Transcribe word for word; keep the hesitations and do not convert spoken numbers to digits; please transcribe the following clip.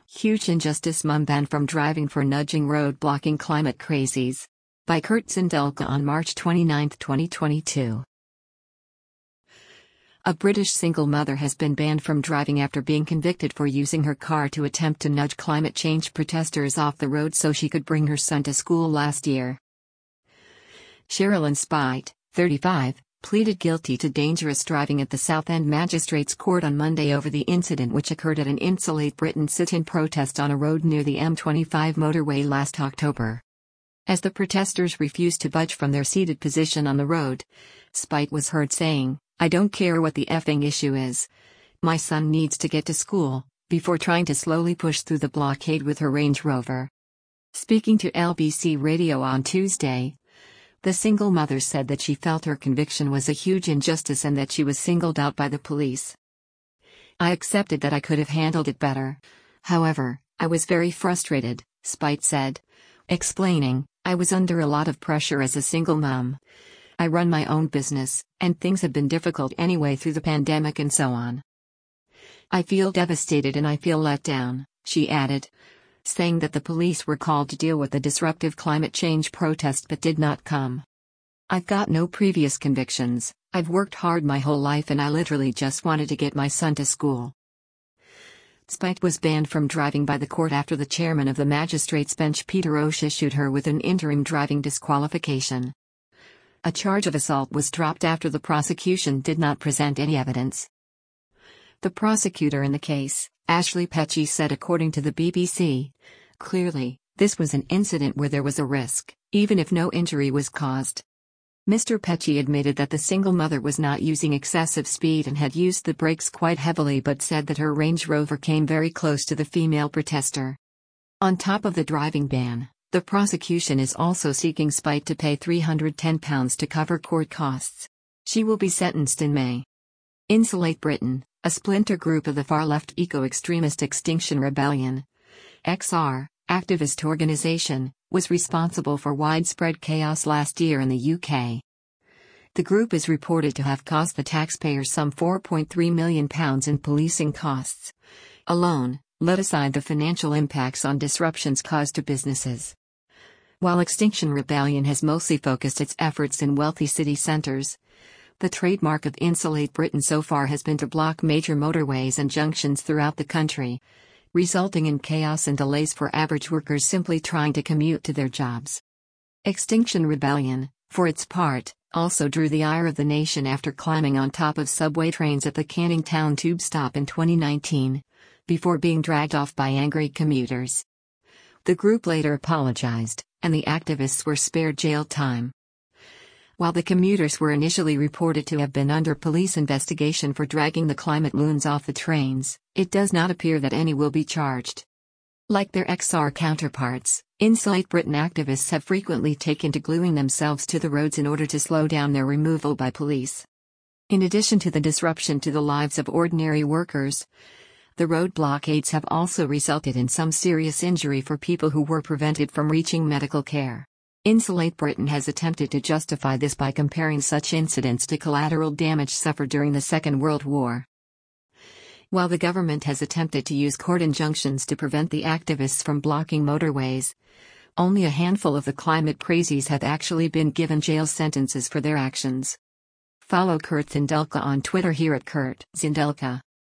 Huge injustice, mum banned from driving for nudging road blocking climate crazies. By Kurt Zindelka on March twenty-ninth, twenty twenty-two. A British single mother has been banned from driving after being convicted for using her car to attempt to nudge climate change protesters off the road so she could bring her son to school last year. Sherilyn Speight, thirty-five, pleaded guilty to dangerous driving at the Southend Magistrates Court on Monday over the incident, which occurred at an Insulate Britain sit-in protest on a road near the M twenty-five motorway last October. As the protesters refused to budge from their seated position on the road, Speight was heard saying, "I don't care what the effing issue is. My son needs to get to school," before trying to slowly push through the blockade with her Range Rover. Speaking to L B C Radio on Tuesday, the single mother said that she felt her conviction was a huge injustice and that she was singled out by the police. "I accepted that I could have handled it better. However, I was very frustrated," Speight said, explaining, "I was under a lot of pressure as a single mom. I run my own business, and things have been difficult anyway through the pandemic and so on. I feel devastated and I feel let down," she added, saying that the police were called to deal with the disruptive climate change protest but did not come. "I've got no previous convictions, I've worked hard my whole life and I literally just wanted to get my son to school." Speight was banned from driving by the court after the chairman of the magistrates bench, Peter Osh, issued her with an interim driving disqualification. A charge of assault was dropped after the prosecution did not present any evidence. The prosecutor in the case, Ashley Petchy, said according to the B B C, "Clearly, this was an incident where there was a risk, even if no injury was caused." Mister Petchy admitted that the single mother was not using excessive speed and had used the brakes quite heavily, but said that her Range Rover came very close to the female protester. On top of the driving ban, the prosecution is also seeking Speight to pay three hundred ten pounds to cover court costs. She will be sentenced in May. Insulate Britain, a splinter group of the far-left eco-extremist Extinction Rebellion (X R) activist organization, was responsible for widespread chaos last year in the U K. The group is reported to have cost the taxpayers some four point three million pounds in policing costs alone, let aside the financial impacts on disruptions caused to businesses. While Extinction Rebellion has mostly focused its efforts in wealthy city centres, the trademark of Insulate Britain so far has been to block major motorways and junctions throughout the country, resulting in chaos and delays for average workers simply trying to commute to their jobs. Extinction Rebellion, for its part, also drew the ire of the nation after climbing on top of subway trains at the Canning Town tube stop in twenty nineteen, before being dragged off by angry commuters. The group later apologized, and the activists were spared jail time. While the commuters were initially reported to have been under police investigation for dragging the climate loons off the trains, it does not appear that any will be charged. Like their X R counterparts, Insulate Britain activists have frequently taken to gluing themselves to the roads in order to slow down their removal by police. In addition to the disruption to the lives of ordinary workers, the road blockades have also resulted in some serious injury for people who were prevented from reaching medical care. Insulate Britain has attempted to justify this by comparing such incidents to collateral damage suffered during the Second World War. While the government has attempted to use court injunctions to prevent the activists from blocking motorways, only a handful of the climate crazies have actually been given jail sentences for their actions. Follow Kurt Zindelka on Twitter here at Kurt Zindelka.